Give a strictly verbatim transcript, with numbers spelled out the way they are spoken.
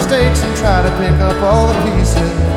mistakes and try to pick up all the pieces.